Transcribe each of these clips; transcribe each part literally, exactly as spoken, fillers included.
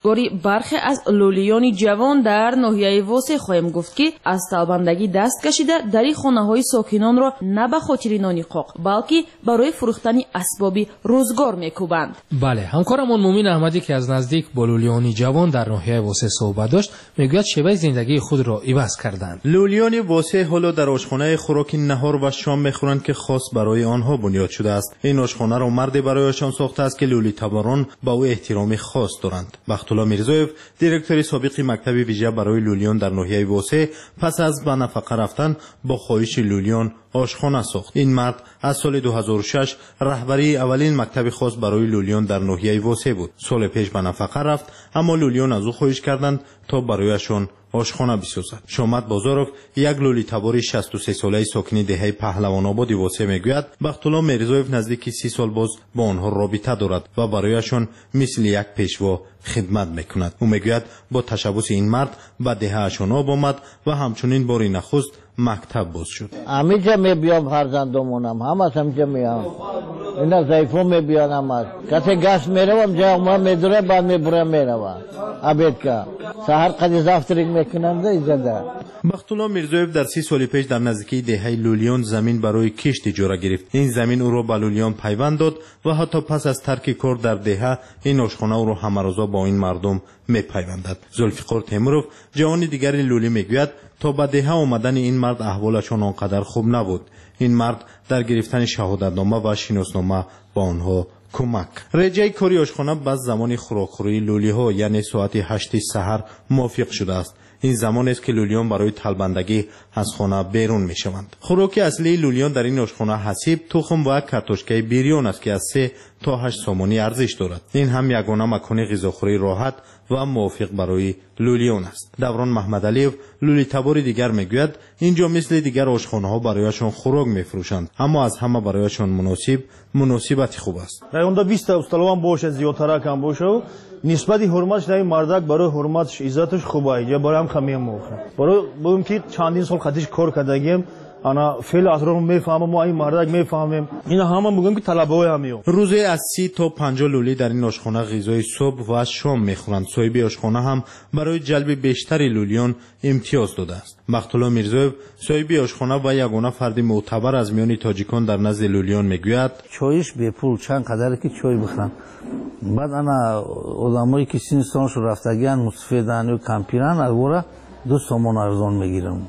گوری برخی از لولیان جوان در ناحیه واسه خواهیم گفت که از طالبندگی دست کشیده در خانه های ساکنان را نه به خاطر نان قاق بلکه برای فروختن اسباب روزگار میکوبند. بله، همکارمون مومین احمدی که از نزدیک با لولیان جوان در ناحیه واسه صحبت داشت میگوید شیوه زندگی خود را عوض کردند. لولیان واسه حالا در آشخانه خوراک نهار و شام میخورند که خاص برای آنها بنیاد شده است. این آشخانه را مردی برایشان ساخته است که لولی تباران با او احترام خاص دارند. بختالله میرزایف، دیرکتور سابق مکتب ویژه برای لولیان در ناحیه واسه، پس از به نفقه رفتن با خواهش لولیان آشخانه ساخت. این مرد از سال دو هزار و شش رهبری اولین مکتب خاص برای لولیان در ناحیه واسه بود. سال پیش به نفقه رفت، اما لولیان از او خواهش کردند تا برایشان آشخانه بسازد. شامت بازاروف، یک لولی تباری شصت و سه ساله ساکن دهه پهلوان آباد واسه میگوید بختالله میرزایف نزدیک سی سال باز با آنها رابطه دارد و برایشان مثل یک پیشوا خدمت میکند. او میگوید با تشبث این مرد به دههشان آب آمد و همچنین باری نخست مکتب باز شد. همیشه میبیام فرزندمونم، همه همیشه میام. اینا ضعیفو میبیانم از کسی گشت میروم جا ما میدره بعد میبرم میروم عبید که سهر قدی زفترک میکنم ده ایزده. بختالله میرزایف در سی سال پیش در نزدیکی دهه لولیان زمین برای کشت اجاره گرفت. این زمین او را به لولیان پیوند داد و حتی پس از ترک کار در دهه این آشخانه او را همروزه با این مردم میپیوندد. ذوالفقار تیمورов، جوان دیگر لولی میگوید تا به دهه آمدن این مرد احوالشان آنقدر خوب نبود. این مرد در گرفتن شهادتنامه و شناسنامه با آنها کمک. رجای کاری آشخانه بعد زمان خوراکخوری لولی ها یعنی ساعت هشت سحر موافق شده است. این زمان است که لولیان برای طلبندگی از خانه بیرون می شوند. خوراک اصلی لولیان در این آشخانه حسیب، تخم و کارتوشکای بیریون است که از سه تا هشت سامانی ارزش دارد. این هم یگانه مکان غذاخوری راحت و موافق برای لولیان است. دوران محمد علیف، لولی تبار دیگر میگوید اینجا مثل دیگر آشخانه ها برایشان خوراک میفروشند، اما از همه برایشان مناسب مناسبت خوب است. رایوندا بیست تا استالوان باشه، زیادتر کم باشه، نسبت حرمتش در این مردک برای حرمتش عزتش خوبه. یا برای هم خمیم موخه برای بگم که چندین سال خاطرش کار کردیم، انا فعل اطراف میفهمم، ما این مردک میفهمیم. اینا همه میگم که طلبه‌های همیو. روزی از سی تا پنجاه لولی در این آشخانه غذای صبح و شام میخورند. صاحب آشخانه هم برای جلب بیشتر لولیان امتیاز داده است. بختالله میرزایف، صاحب آشخانه و یگانه فرد معتبر از میان تاجیکان در نزد لولیان میگوید چایش به پول چند قدره که چای بخورن. بعد انا آدمایی که سینستانش رفتگیان مستفیدن و کمپیرن از ورا دو سومون ارزان میگیرن.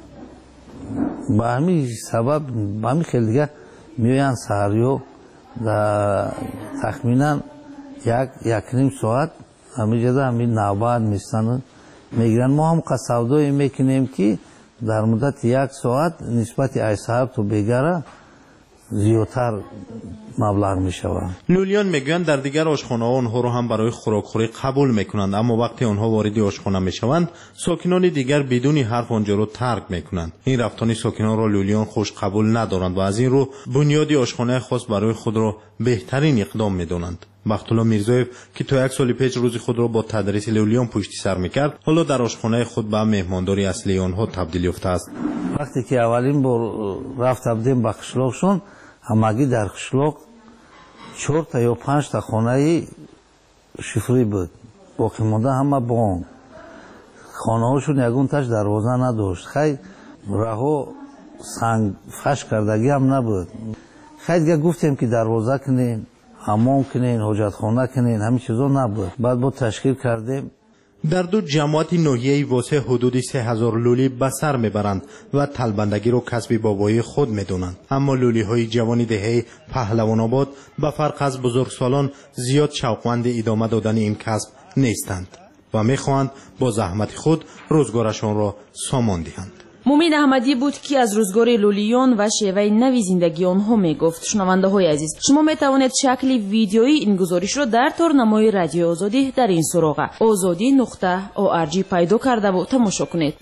با همین سبب با همین خیلی دیگه میوین سهریو در تخمینا یک یک نیم ساعت همین جدا همین نوبت میستن میگیرن. ما هم قصاودوی میکنیم که در مدت یک ساعت نسبت ای صاحب تو بگره زیادتر مبلغ میشوند. لولیان میگویند در دیگر آشخانه ها آنها را هم برای خوراکخوری قبول میکنند، اما وقتی آنها وارد آشخانه میشوند ساکنان دیگر بدون حرف آنجا را ترک میکنند. این رفتن ساکنان را لولیان خوش قبول ندارند و از این رو بنیاد آشخانه خاص برای خود را بهترین اقدام میدانند. بختالله میرزایف که تا یک سال پیش روزی خود را با تدریس لولیان پشت سر میکرد، حالا در آشخانه خود به مهمانداری اصلی آنها تبدیل یافته است. وقتی که اولین بار رفت بودیم به قشلاقشون، همگی در قشلاق چهار تا یا پنج تا خانه شفری بود، باقی مانده همه بانک. خانه هاشون یگون تاش دروازه نداشت، خیلی راه سنگ فش کردگی هم نبود. خیلی گفتیم که دروازه کنین، حمام کنین، حاجت خانه کنین، همین چیزا نبود. بعد با تشکیل کردیم. در دو جماعت ناحیه واسه حدود سه هزار لولی به سر میبرند و طلبندگی رو کسب بابایی خود میدونند. اما لولی های جوانی دهه پهلوان آباد به فرق از بزرگسالان زیاد شوقمند ادامه دادن این کسب نیستند و میخواهند با زحمت خود روزگارشان را سامان دهند. مومین احمدی بود که از روزگار لولیان و شیوه نوی زندگی آنها میگفت. شنونده های عزیز، شما میتوانید شکل ویدیویی این گزارش را در تارنمای رادیو آزادی در این سراغ آزادی نقطه او ار جی پیدا کرده و تماشا کنید.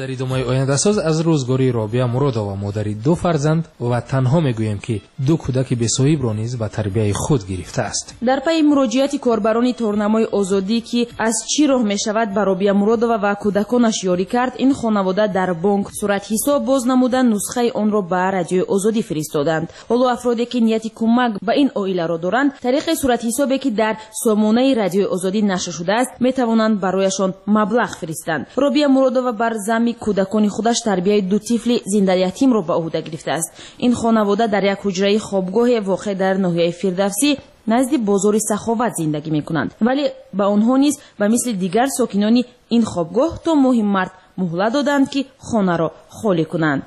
در ادامه آینده‌ساز از روزگاری رابعه مرادова مادری دو فرزند و تنها میگویم که دو کودک بی‌صاحب را نیز به تربیت خود گرفته است. در پی مراجعت کاربران تورنمای آزادی که از چی راه میشود به رابعه مرادова و کودکانش یاری کرد، این خانواده در بانک صورت حساب باز نمودند، نسخه آن را به رادیوی آزادی فرستادند. حالا افرادی که نیت کمک به این عائله را دارند، طریق صورت حسابی که در سامانه رادیوی آزادی نشر شده است، میتوانند برایشان مبلغ فرستند. رابعه مرادова بر زمین کودکان خودش تربیت دو طفل زنده یتیم را به عهده گرفته است. این خانواده در یک حجره خوابگاه واقع در ناحیه فردوسی نزد بازار سخاوت زندگی میکنند، ولی به آنها نیز و مثل دیگر ساکنان این خوابگاه تا ماه مارت مهلت دادند که خانه را خالی کنند.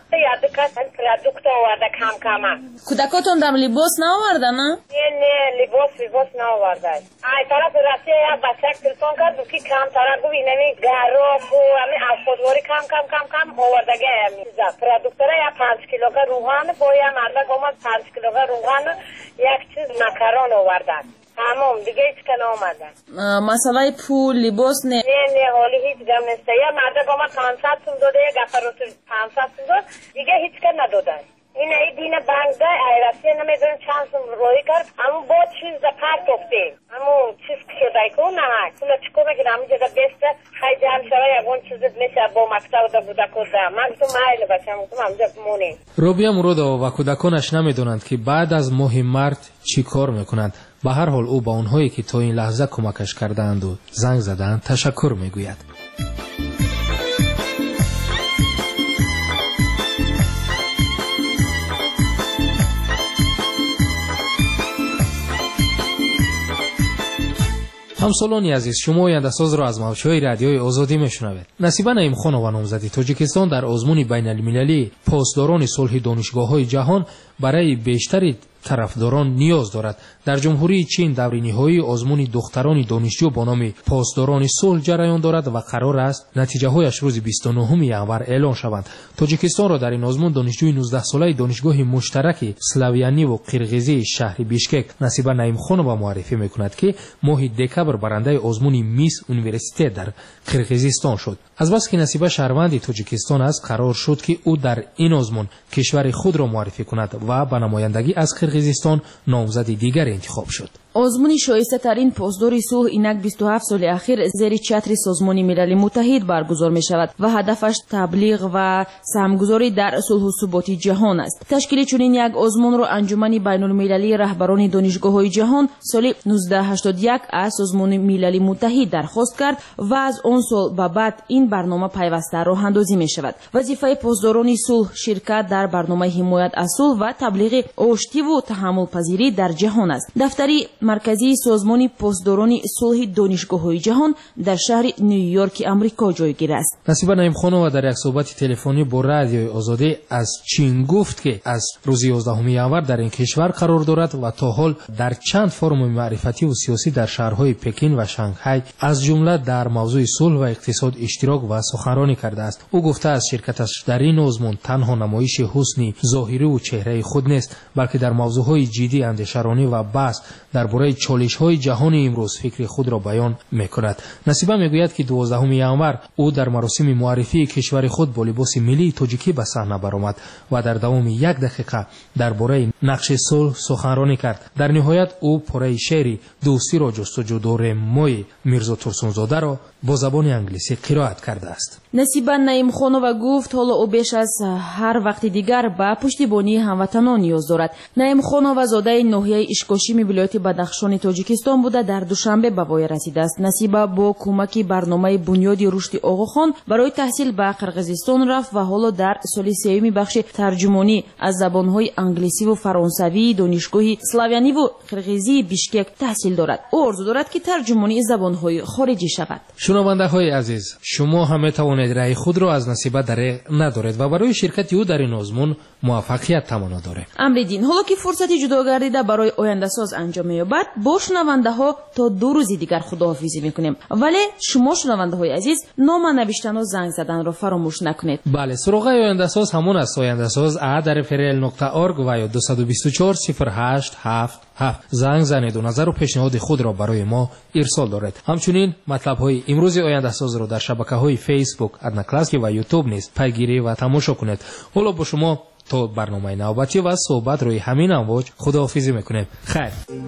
کودکاتون در لباس نآوردن؟ نه نه لباس لباس نآورده. ای طرف راستی یک بچه تلفن کرد که کم طرف گوی نمی گراف و همین افخودواری کم کم کم کم آوردگی همین پرودکتره یک پنج کیلوگرم روغن با یک مردک آمد پنج کیلوگرم روغن یک چیز مکرون آوردن. تمام دیگه هیچ کن آمدن. مسئله پول لباس نه؟ نه نه حالی هیچ گم نیسته. یک مردک آمد پانصد سوم داده، یک گفروت پانصد سوم داد، دیگه هیچ کن ندادن. این ای دین بانک ده ایرسی نمیدونم چند سوم روی کرد، اما با چیز ده پرت افته، اما چیز شده کن نه کلا چکو بگیر همین جده بسته خیلی جمع شده یکون چیزت میشه با مکتب ده بوده کرده. من تو مایل باشم تو همجا مونی. رابعه مرادова و کودکانش نمیدونند که بعد از ماه مارت چی کار میکنند. به هر حال او با اونهایی که تا این لحظه کمکش کردند و زنگ زدند تشکر میگوید. همسالانی عزیز، شما آینده‌ساز را از موج‌های رادیوی آزادی میشنوید. نصیبه نعیم خان و نامزدی تاجیکستان در آزمون بین‌المللی پاسداران صلح دانشگاه‌های جهان برای بیشتری طرفداران نیاز دارد. در جمهوری چین دور نهایی آزمون دختران دانشجو با نام پاسداران صلح جریان دارد و قرار است نتیجه‌هایش روز بیست و نهم ژانویه اعلام شوند. تاجیکستان را در این آزمون دانشجوی نوزده ساله دانشگاه مشترک سلاویانی و قرقیزی شهر بیشکک نصیبه نعیم خانووا معرفی میکند که ماه دکبر برنده آزمون میس یونیورسیته در قرقیزستان شد. از بس که نصیبه شهروند تاجیکستان است، قرار شد که او در این آزمون کشور خود را معرفی کند و به نمایندگی از قرقیزستان نامزد دیگر انتخاب شد. آزمون شایسته ترین پاسدار صلح اینک بیست و هفت سال اخیر زیر چتر سازمان ملل متحد برگزار می شود و هدفش تبلیغ و سهمگذاری در صلح و ثبات جهان است. تشکیل چنین یک آزمون را انجمن بین المللی رهبران دانشگاه‌های جهان سال نوزده هشتاد و یک از سازمان ملل متحد درخواست کرد و از آن سال به بعد این برنامه پیوسته راه اندازی می شود. وظیفه پاسداران صلح شرکت در برنامه حمایت از صلح و تبلیغ آشتی و تحمل پذیری در جهان است. دفتری مرکزی سازمان پاسداران صلح دانشگاه‌های جهان در شهر نیویورک آمریکا جایگیر است. نصیبه نعیم خانووا در یک صحبت تلفنی با رادیوی آزادی از چین گفت که از روز یازدهم ژانویه در این کشور قرار دارد و تا حال در چند فرم معرفتی و سیاسی در شهرهای پکین و شانگهای از جمله در موضوع صلح و اقتصاد اشتراک و سخنرانی کرده است. او گفته است شرکتش در این آزمون تنها نمایش حسن ظاهری و چهره خود نیست، بلکه در موضوعهای جدی اندیشه‌رانی و بحث درباره چالش‌های جهان امروز فکر خود را بیان می‌کند. نصیبه میگوید که دوازدهم ژانویه او در مراسم معرفی کشور خود با لباس ملی تاجیکی به صحنه برآمد و در دوام یک دقیقه درباره نقش صلح سخنرانی کرد. در نهایت او پاره شعری دوستی را جستجو داریم مای میرزا ترسونزاده را با زبان انگلیسی قرائت کرده است. نصیبه نعیم خانووا گفت حالا او بیش از هر وقت دیگر به پشتیبانی هموطنان نیاز دارد. نعیم خانووا زاده ناحیه اشکاشیم ولایت بدخشان تاجیکستان بوده در دوشنبه به وای رسیده است. نصیبه با کمک برنامه بنیاد رشد آقاخان برای تحصیل به قرقیزستان رفت و حالا در سال سوم بخش ترجمانی از زبان‌های انگلیسی و فرانسوی دانشگاه سلاویانی و قرقیزی بیشکک تحصیل دارد. او آرزو دارد که ترجمانی زبان‌های خارجی شود. شنونده‌های عزیز، شما هم می‌توانید رأی خود را از نصیبه دریغ ندارید و برای شرکت او در این آزمون موفقیت تمنا دارید. امر دین، حالا که فرصتی جدا گردیده برای آینده ساز انجام می‌یابد، بعد با شنونده ها تا دو روزی دیگر خداحافظی میکنیم. ولی شما شنونده های عزیز نام نوشتن و زنگ زدن را فراموش نکنید. بله، سراغ آینده ساز همون است. آینده ساز ا در فرل نقطه org و یا دو دو چهار صفر هشت هفت هفت زنگ زنید و نظر و پیشنهاد خود را برای ما ارسال دارید. همچنین مطلب های امروز آینده ساز را در شبکه های فیسبوک، ادنا کلاسیک و یوتیوب نیز پیگیری و تماشا کنید. حالا با شما تا برنامه نوبتی و صحبت روی همین امواج خداحافظی میکنیم. خیر.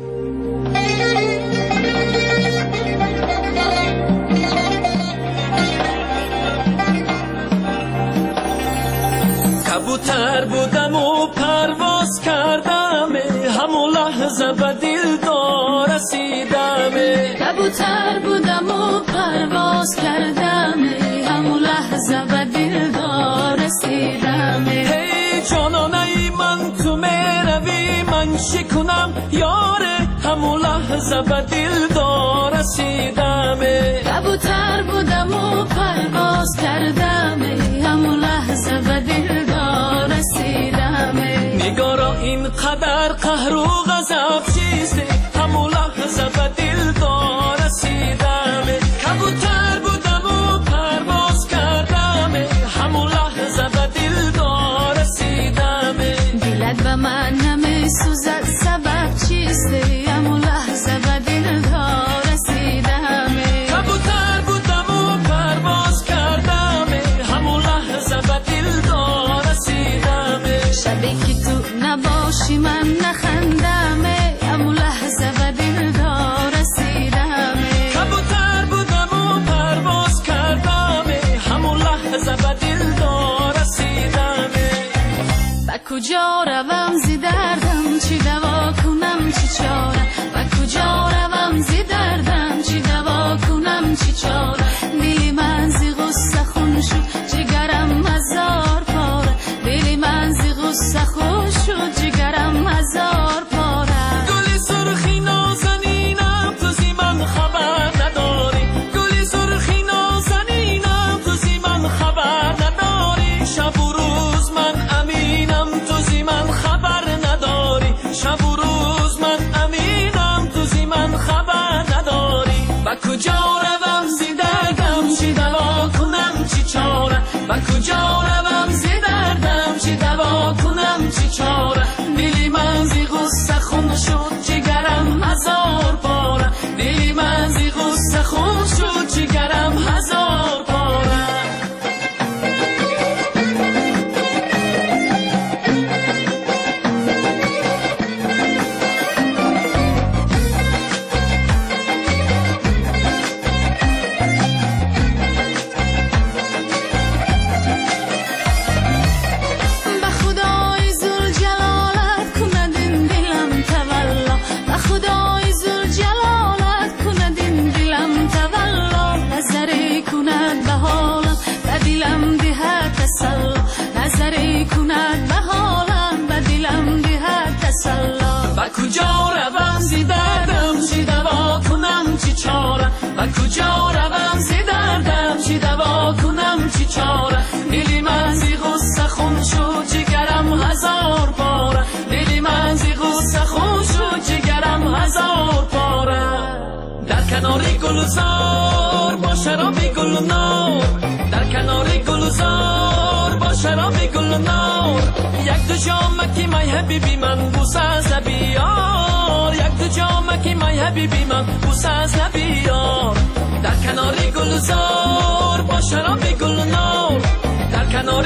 کبوتر بودم و پرواز کردم، همون لحظه به دلدار رسیدم. کبوتر بودم و پرواز کردم، همون لحظه به دلدار رسیدم. هی جانانه من تو میروی من شکنم یاره، همون لحظه به دلدار رسیدم. کبوتر بودم و پرواز کردم، همون لحظه به دلدار رسیدم. نگارا اینقدر قهر و غضب چیزه، همون لحظه به دلدار رسیدم. کبوتر بودم و پرواز کردم، همون لحظه به دلدار رسیدم. دلت به من نمیسوزد سبب چیسته، همون لحظه به دلدار رسیدم. کبوتر بودم و پرواز کردم، همون لحظه به دلدار رسیدم. شبی که تو نباشی من نخندم، همون لحظه به دلدار رسیدم. کبوتر بودم و پرواز کردم، همون لحظه به دلدار رسیدم. با کجا روم زی دردم، چی دوا کنم چی چاره. با کجا روم زی دردم، چی دوا کنم چی چاره. دلی من زی غصه خون شد، جگرم هزار پاره. دلی من زی غصه خون شد، جگرم هزار پاره. گلی سرخی نازنینم تو زی من خبر نداری. گلی سرخی نازنینم تو زی من خبر نداری. شب و روز من امینم تو زی من خبر نداری. شب و روز من امینم تو زی من خبر نداری. با کجا روم زی دردم، چی دوا کنم چی چاره. با کجا روم زی دردم، چی دوا کنم چی چاره. دلی من زی غصه خون شد، جگرم هزار پاره. دلی من زی غصه خون شد، جگرم هزار پاره. به خدای ذوالجلالت کند این دلم تولا. به خدای ذوالجلالت کند این دلم تولا. نظری کند به حالم به دلم دهد تسلا. نظری کند به حالم به دلم دهد تسلا. با کجا روم زی دردم، چی دوا کنم چی چاره. با کجا روم زی دردم، چی دوا کنم چی چاره. دلی من زی غصه خون شد، جگرم هزار پاره. دلی من زی غصه خون شد، جگرم هزار پاره. در کنار گلزار با شراب گل نار. در کنار گلزار با شراب گل نار. یک دو جامکی مای حبیبی من بوسه از لبی یار. یک دو جامکی مای حبیبی من بوسه از لبی یار. در کنار گلزار با شراب گل نار. در کنار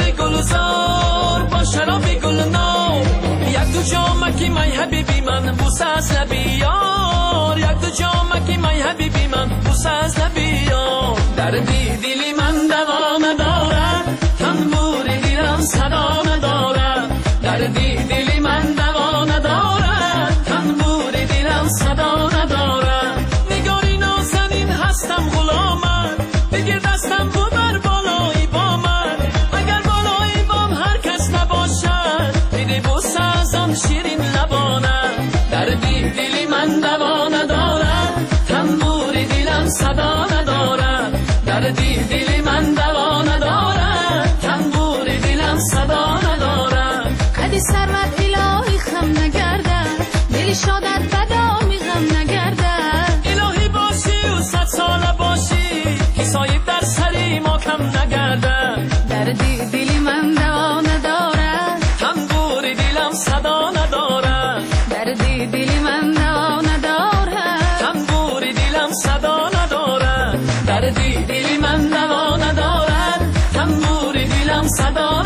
گلزار با شراب گل نار. یک دو جامکی مای حبیبی من بوسه از لبی یار. یک دو جامکی مای حبیبی من بوسه از لبی یار. دردی دلی من دوا ندارد، تنبور دلم صدا ندارد. دردی دلی من دوا ندارد، تنبور دلم صدا ندارد. نگاری نازنین هستم غلامت، بگیر دستم ببر بالای بامت. اگر بالای بام هر کس نباشد، بده بوسه از آن شیرین لبانت. دردی دلی من دوا ندارد، تنبور دلم صدا ندارد. دردی دلی من دوا ندارد، تنبور دلم صدا ندارد. قدی سرمت الهی خم نگردد، دلی شادت بدامی غم صدا